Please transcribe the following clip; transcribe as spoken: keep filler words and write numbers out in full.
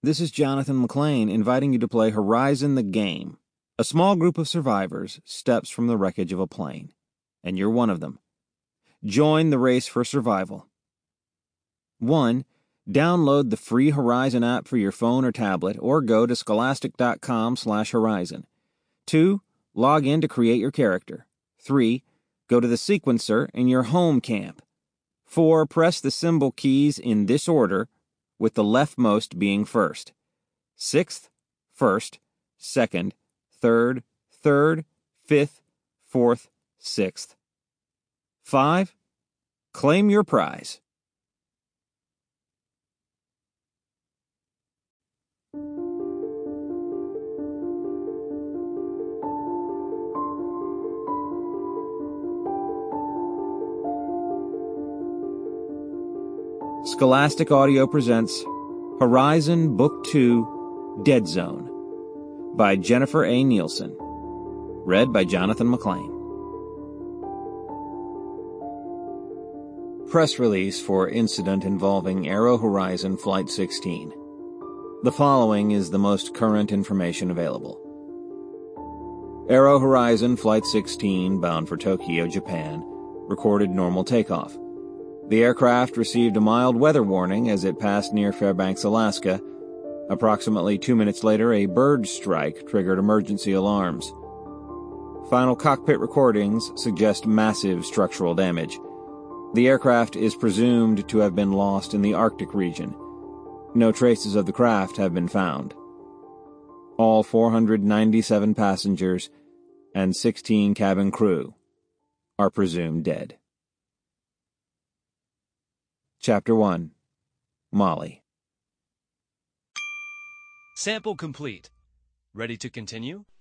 This is Jonathan McLean inviting you to play Horizon the Game. A small group of survivors steps from the wreckage of a plane, and you're one of them. Join the race for survival. one. Download the free Horizon app for your phone or tablet, or go to scholastic.com slash Horizon. two. Log in to create your character. three. Go to the sequencer in your home camp. four. Press the symbol keys in this order, with the leftmost being first. Sixth, first, second, third, third, fifth, fourth, sixth. five. Claim your prize. Scholastic Audio presents Horizon Book two, Dead Zone, by Jennifer A. Nielsen. Read by Jonathan McLean. Press release for incident involving Aero Horizon Flight sixteen. The following is the most current information available. Aero Horizon Flight sixteen, bound for Tokyo, Japan, recorded normal takeoff. The aircraft received a mild weather warning as it passed near Fairbanks, Alaska. Approximately two minutes later, a bird strike triggered emergency alarms. Final cockpit recordings suggest massive structural damage. The aircraft is presumed to have been lost in the Arctic region. No traces of the craft have been found. All four hundred ninety-seven passengers and sixteen cabin crew are presumed dead. Chapter one. Molly. Sample complete. Ready to continue?